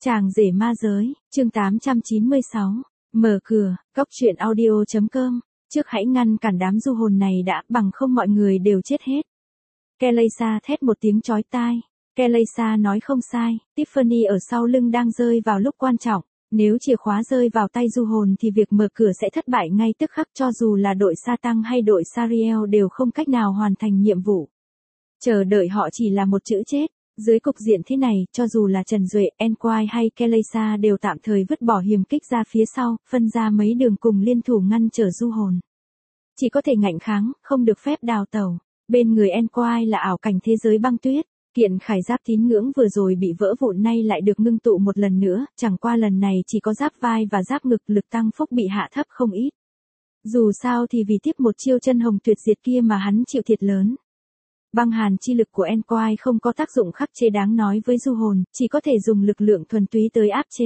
Chàng rể ma giới, chương 896. Mở cửa, Cốc truyện audio.com. Trước hãy ngăn cản đám du hồn này đã, bằng không mọi người đều chết hết. Kellaysa thét một tiếng chói tai. Kellaysa nói không sai, Tiffany ở sau lưng đang rơi vào lúc quan trọng. Nếu chìa khóa rơi vào tay du hồn thì việc mở cửa sẽ thất bại ngay tức khắc, cho dù là đội sa tăng hay đội Sariel đều không cách nào hoàn thành nhiệm vụ. Chờ đợi họ chỉ là một chữ chết. Dưới cục diện thế này, cho dù là Trần Duệ, Enquire hay Kellaysa đều tạm thời vứt bỏ hiềm kích ra phía sau, phân ra mấy đường cùng liên thủ ngăn trở du hồn. Chỉ có thể ngạnh kháng, không được phép đào tẩu. Bên người Enquire là ảo cảnh thế giới băng tuyết. Kiện khải giáp tín ngưỡng vừa rồi bị vỡ vụn nay lại được ngưng tụ một lần nữa, chẳng qua lần này chỉ có giáp vai và giáp ngực, lực tăng phúc bị hạ thấp không ít. Dù sao thì vì tiếp một chiêu chân hồng tuyệt diệt kia mà hắn chịu thiệt lớn. Băng hàn chi lực của Enquire không có tác dụng khắc chế đáng nói với du hồn, chỉ có thể dùng lực lượng thuần túy tới áp chế.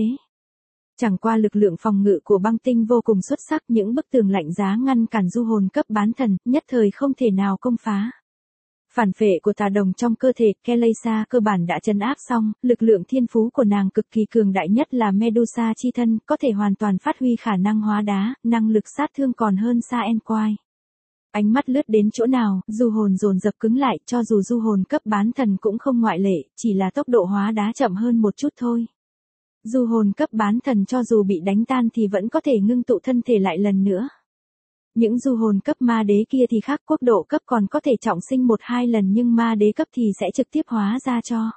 Chẳng qua lực lượng phòng ngự của băng tinh vô cùng xuất sắc, những bức tường lạnh giá ngăn cản du hồn cấp bán thần, nhất thời không thể nào công phá. Phản phệ của tà đồng trong cơ thể Kellaysa cơ bản đã trấn áp xong, lực lượng thiên phú của nàng cực kỳ cường đại, nhất là Medusa chi thân, có thể hoàn toàn phát huy khả năng hóa đá, năng lực sát thương còn hơn xa Enquire. Ánh mắt lướt đến chỗ nào, du hồn dồn dập cứng lại, cho dù du hồn cấp bán thần cũng không ngoại lệ, chỉ là tốc độ hóa đá chậm hơn một chút thôi. Du hồn cấp bán thần cho dù bị đánh tan thì vẫn có thể ngưng tụ thân thể lại lần nữa. Những du hồn cấp ma đế kia thì khác, quốc độ cấp còn có thể trọng sinh 1-2 lần nhưng ma đế cấp thì sẽ trực tiếp hóa ra cho.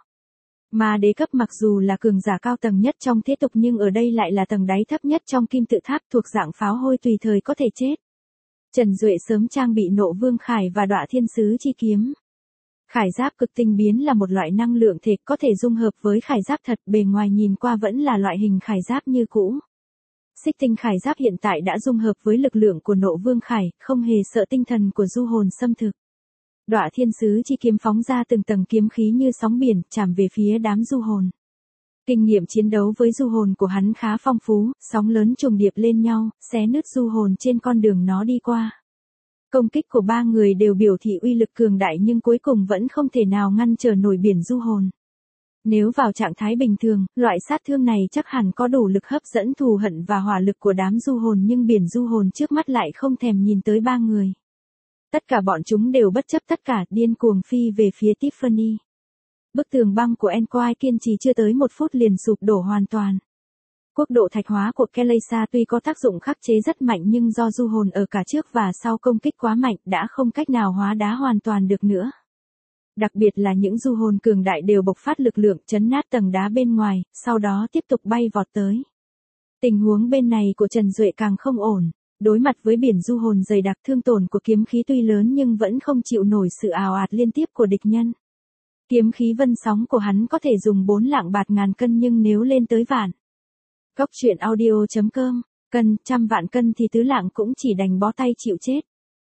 Ma đế cấp mặc dù là cường giả cao tầng nhất trong thế tục nhưng ở đây lại là tầng đáy thấp nhất trong kim tự tháp, thuộc dạng pháo hôi tùy thời có thể chết. Trần Duệ sớm trang bị Nộ Vương Khải và Đọa Thiên Sứ chi kiếm. Khải giáp cực tinh biến là một loại năng lượng thể có thể dung hợp với khải giáp thật, bề ngoài nhìn qua vẫn là loại hình khải giáp như cũ. Xích tinh khải giáp hiện tại đã dung hợp với lực lượng của Nộ Vương Khải, không hề sợ tinh thần của du hồn xâm thực. Đọa Thiên Sứ chi kiếm phóng ra từng tầng kiếm khí như sóng biển, chạm về phía đám du hồn. Kinh nghiệm chiến đấu với du hồn của hắn khá phong phú, sóng lớn trùng điệp lên nhau, xé nứt du hồn trên con đường nó đi qua. Công kích của ba người đều biểu thị uy lực cường đại nhưng cuối cùng vẫn không thể nào ngăn trở nổi biển du hồn. Nếu vào trạng thái bình thường, loại sát thương này chắc hẳn có đủ lực hấp dẫn thù hận và hỏa lực của đám du hồn, nhưng biển du hồn trước mắt lại không thèm nhìn tới ba người. Tất cả bọn chúng đều bất chấp tất cả, điên cuồng phi về phía Tiffany. Bức tường băng của Enquire kiên trì chưa tới 1 phút liền sụp đổ hoàn toàn. Quốc độ thạch hóa của Kellaysa tuy có tác dụng khắc chế rất mạnh nhưng do du hồn ở cả trước và sau công kích quá mạnh đã không cách nào hóa đá hoàn toàn được nữa. Đặc biệt là những du hồn cường đại đều bộc phát lực lượng chấn nát tầng đá bên ngoài, sau đó tiếp tục bay vọt tới. Tình huống bên này của Trần Duệ càng không ổn. Đối mặt với biển du hồn dày đặc, thương tổn của kiếm khí tuy lớn nhưng vẫn không chịu nổi sự ào ạt liên tiếp của địch nhân. Kiếm khí vân sóng của hắn có thể dùng 4 lạng bạt ngàn cân nhưng nếu lên tới vạn. Cốc truyện audio.com, cân, 100 vạn cân thì tứ lạng cũng chỉ đành bó tay chịu chết.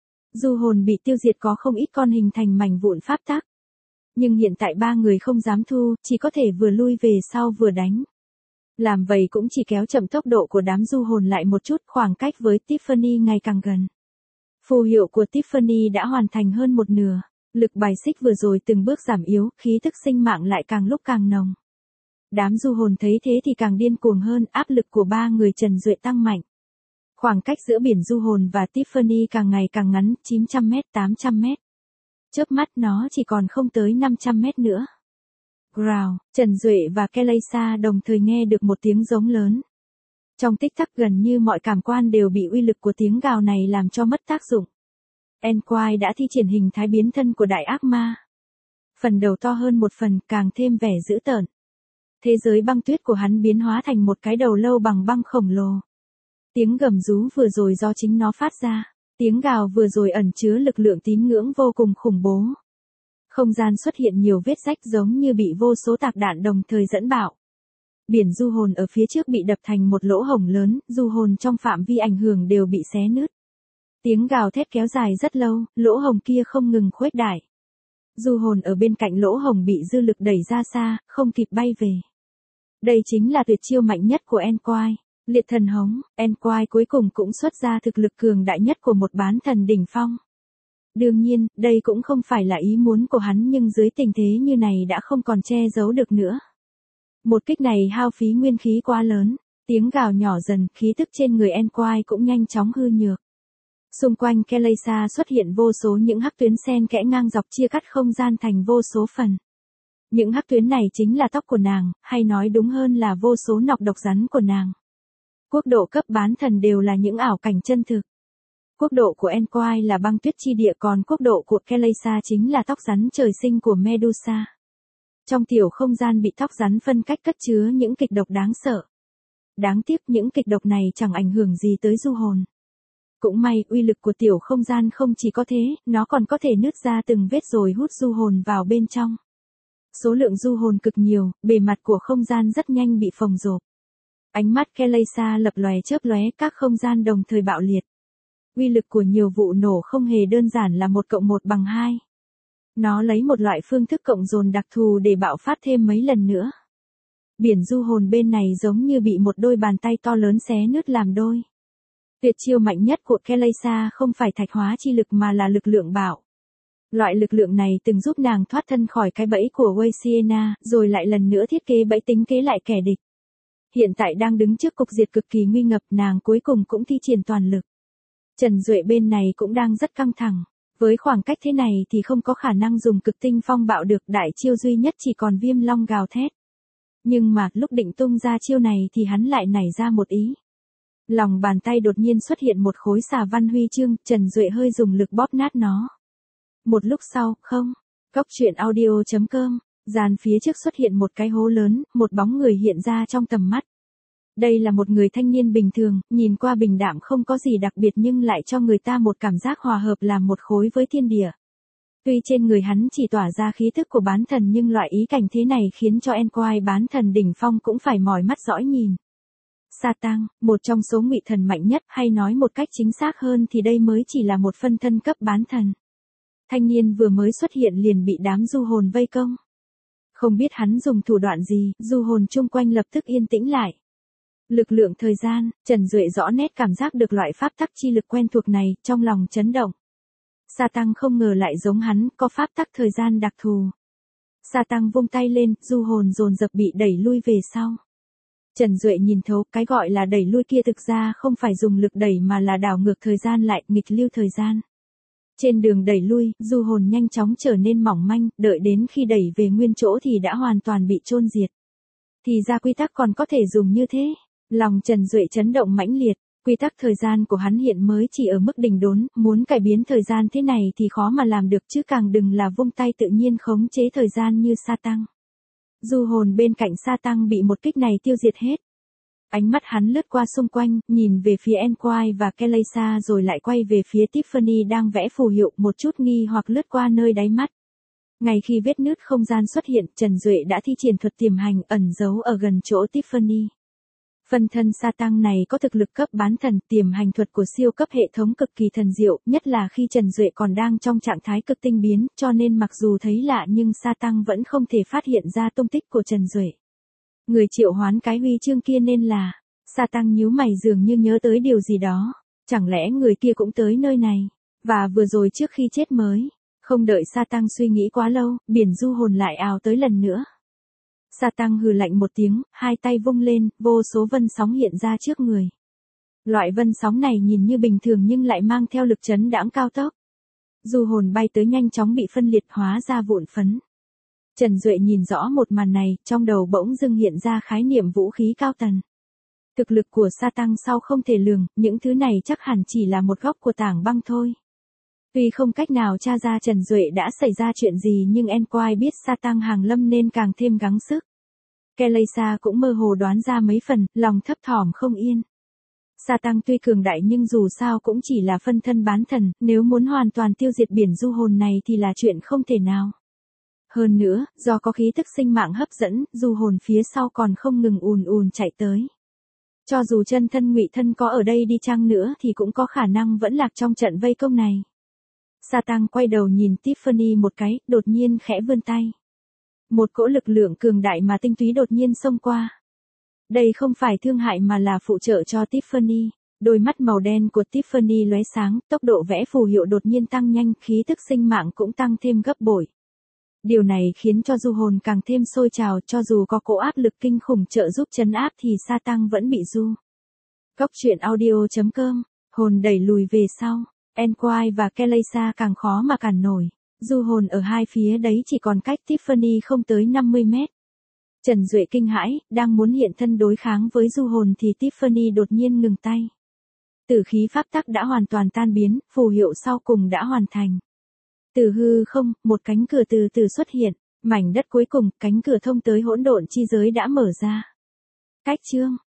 Du hồn bị tiêu diệt có không ít con hình thành mảnh vụn pháp tắc. Nhưng hiện tại ba người không dám thu, chỉ có thể vừa lui về sau vừa đánh. Làm vậy cũng chỉ kéo chậm tốc độ của đám du hồn lại một chút, khoảng cách với Tiffany ngày càng gần. Phù hiệu của Tiffany đã hoàn thành hơn một nửa. Lực bài xích vừa rồi từng bước giảm yếu, khí thức sinh mạng lại càng lúc càng nồng. Đám du hồn thấy thế thì càng điên cuồng hơn, áp lực của ba người Trần Duệ tăng mạnh. Khoảng cách giữa biển du hồn và Tiffany càng ngày càng ngắn, 900 mét, 800 mét. Chớp mắt nó chỉ còn không tới 500 mét nữa. Growl, Trần Duệ và Kellaysa đồng thời nghe được một tiếng giống lớn. Trong tích tắc gần như mọi cảm quan đều bị uy lực của tiếng gào này làm cho mất tác dụng. Enquire đã thi triển hình thái biến thân của đại ác ma. Phần đầu to hơn một phần, càng thêm vẻ dữ tợn. Thế giới băng tuyết của hắn biến hóa thành một cái đầu lâu bằng băng khổng lồ. Tiếng gầm rú vừa rồi do chính nó phát ra. Tiếng gào vừa rồi ẩn chứa lực lượng tín ngưỡng vô cùng khủng bố. Không gian xuất hiện nhiều vết rách giống như bị vô số tạc đạn đồng thời dẫn bạo. Biển du hồn ở phía trước bị đập thành một lỗ hổng lớn, du hồn trong phạm vi ảnh hưởng đều bị xé nứt. Tiếng gào thét kéo dài rất lâu, lỗ hổng kia không ngừng khuếch đại. Du hồn ở bên cạnh lỗ hổng bị dư lực đẩy ra xa, không kịp bay về. Đây chính là tuyệt chiêu mạnh nhất của Enquire. Liệt thần hống, Enquire cuối cùng cũng xuất ra thực lực cường đại nhất của một bán thần đỉnh phong. Đương nhiên, đây cũng không phải là ý muốn của hắn nhưng dưới tình thế như này đã không còn che giấu được nữa. Một kích này hao phí nguyên khí quá lớn, tiếng gào nhỏ dần, khí tức trên người Enquire cũng nhanh chóng hư nhược. Xung quanh Kelesa xuất hiện vô số những hắc tuyến xen kẽ ngang dọc chia cắt không gian thành vô số phần. Những hắc tuyến này chính là tóc của nàng, hay nói đúng hơn là vô số nọc độc rắn của nàng. Quốc độ cấp bán thần đều là những ảo cảnh chân thực. Quốc độ của Enquire là băng tuyết chi địa, còn quốc độ của Kelesa chính là tóc rắn trời sinh của Medusa. Trong tiểu không gian bị tóc rắn phân cách cất chứa những kịch độc đáng sợ. Đáng tiếc những kịch độc này chẳng ảnh hưởng gì tới du hồn. Cũng may uy lực của tiểu không gian không chỉ có thế, nó còn có thể nứt ra từng vết rồi hút du hồn vào bên trong. Số lượng du hồn cực nhiều, bề mặt của không gian rất nhanh bị phồng rộp. Ánh mắt Kelesa lập lòe chớp lóe, các không gian đồng thời bạo liệt. Uy lực của nhiều vụ nổ không hề đơn giản là 1+1=2. Nó lấy một loại phương thức cộng dồn đặc thù để bạo phát thêm mấy lần nữa. Biển du hồn bên này giống như bị một đôi bàn tay to lớn xé nứt làm đôi. Tuyệt chiêu mạnh nhất của Kelesa không phải thạch hóa chi lực mà là lực lượng bạo. Loại lực lượng này từng giúp nàng thoát thân khỏi cái bẫy của Wei Sienna, rồi lại lần nữa thiết kế bẫy tính kế lại kẻ địch. Hiện tại đang đứng trước cục diệt cực kỳ nguy ngập, nàng cuối cùng cũng thi triển toàn lực. Trần Duệ bên này cũng đang rất căng thẳng. Với khoảng cách thế này thì không có khả năng dùng cực tinh phong bạo được, đại chiêu duy nhất chỉ còn viêm long gào thét. Nhưng mà lúc định tung ra chiêu này thì hắn lại nảy ra một ý. Lòng bàn tay đột nhiên xuất hiện một khối xà văn huy chương, Trần Duệ hơi dùng lực bóp nát nó. Một lúc sau, không. Cóc truyện audio.com, dàn phía trước xuất hiện một cái hố lớn, một bóng người hiện ra trong tầm mắt. Đây là một người thanh niên bình thường, nhìn qua bình đạm không có gì đặc biệt nhưng lại cho người ta một cảm giác hòa hợp làm một khối với thiên địa. Tuy trên người hắn chỉ tỏa ra khí thức của bán thần nhưng loại ý cảnh thế này khiến cho Enquire bán thần đỉnh phong cũng phải mỏi mắt dõi nhìn. Satan, một trong số ngụy thần mạnh nhất, hay nói một cách chính xác hơn thì đây mới chỉ là một phân thân cấp bán thần. Thanh niên vừa mới xuất hiện liền bị đám du hồn vây công. Không biết hắn dùng thủ đoạn gì, du hồn chung quanh lập tức yên tĩnh lại. Lực lượng thời gian, Trần Duệ rõ nét cảm giác được loại pháp tắc chi lực quen thuộc này, trong lòng chấn động. Satan không ngờ lại giống hắn, có pháp tắc thời gian đặc thù. Satan vung tay lên, du hồn dồn dập bị đẩy lui về sau. Trần Duệ nhìn thấu, cái gọi là đẩy lui kia thực ra không phải dùng lực đẩy mà là đảo ngược thời gian lại, nghịch lưu thời gian. Trên đường đẩy lui, du hồn nhanh chóng trở nên mỏng manh, đợi đến khi đẩy về nguyên chỗ thì đã hoàn toàn bị chôn diệt. Thì ra quy tắc còn có thể dùng như thế. Lòng Trần Duệ chấn động mãnh liệt, quy tắc thời gian của hắn hiện mới chỉ ở mức đỉnh đốn, muốn cải biến thời gian thế này thì khó mà làm được chứ càng đừng là vung tay tự nhiên khống chế thời gian như Satan. Du hồn bên cạnh Satan bị một kích này tiêu diệt hết. Ánh mắt hắn lướt qua xung quanh, nhìn về phía Enquire và Kelesa rồi lại quay về phía Tiffany đang vẽ phù hiệu, một chút nghi hoặc lướt qua nơi đáy mắt. Ngay khi vết nứt không gian xuất hiện, Trần Duệ đã thi triển thuật tiềm hành ẩn giấu ở gần chỗ Tiffany. Phân thân Satan này có thực lực cấp bán thần, tiềm hành thuật của siêu cấp hệ thống cực kỳ thần diệu, nhất là khi Trần Duệ còn đang trong trạng thái cực tinh biến, cho nên mặc dù thấy lạ nhưng Satan vẫn không thể phát hiện ra tung tích của Trần Duệ. Người triệu hoán cái huy chương kia nên là, Satan nhíu mày dường như nhớ tới điều gì đó, chẳng lẽ người kia cũng tới nơi này, và vừa rồi trước khi chết mới, không đợi Satan suy nghĩ quá lâu, biển du hồn lại ào tới lần nữa. Satan hừ lạnh một tiếng, hai tay vung lên, vô số vân sóng hiện ra trước người. Loại vân sóng này nhìn như bình thường nhưng lại mang theo lực chấn đãng cao tốc. Du hồn bay tới nhanh chóng bị phân liệt hóa ra vụn phấn. Trần Duệ nhìn rõ một màn này, trong đầu bỗng dưng hiện ra khái niệm vũ khí cao tần. Thực lực của Satan sau không thể lường, những thứ này chắc hẳn chỉ là một góc của tảng băng thôi. Tuy không cách nào tra ra Trần Duệ đã xảy ra chuyện gì nhưng Enquire biết Satan hàng lâm nên càng thêm gắng sức. Kelesa cũng mơ hồ đoán ra mấy phần, lòng thấp thỏm không yên. Satan tuy cường đại nhưng dù sao cũng chỉ là phân thân bán thần, nếu muốn hoàn toàn tiêu diệt biển du hồn này thì là chuyện không thể nào. Hơn nữa, do có khí tức sinh mạng hấp dẫn, du hồn phía sau còn không ngừng ùn ùn chạy tới. Cho dù chân thân ngụy thân có ở đây đi chăng nữa thì cũng có khả năng vẫn lạc trong trận vây công này. Satan quay đầu nhìn Tiffany một cái, đột nhiên khẽ vươn tay. Một cỗ lực lượng cường đại mà tinh túy đột nhiên xông qua. Đây không phải thương hại mà là phụ trợ cho Tiffany. Đôi mắt màu đen của Tiffany lóe sáng, tốc độ vẽ phù hiệu đột nhiên tăng nhanh, khí tức sinh mạng cũng tăng thêm gấp bội. Điều này khiến cho du hồn càng thêm sôi trào, cho dù có cỗ áp lực kinh khủng trợ giúp trấn áp thì sa tăng vẫn bị du. Góc truyện audio.com, hồn đẩy lùi về sau, Enquire và Kellysa càng khó mà cản nổi. Du hồn ở hai phía đấy chỉ còn cách Tiffany không tới 50 mét. Trần Duệ kinh hãi, đang muốn hiện thân đối kháng với du hồn thì Tiffany đột nhiên ngừng tay. Tử khí pháp tắc đã hoàn toàn tan biến, phù hiệu sau cùng đã hoàn thành. Từ hư không, một cánh cửa từ từ xuất hiện, mảnh đất cuối cùng, cánh cửa thông tới hỗn độn chi giới đã mở ra. Cách chương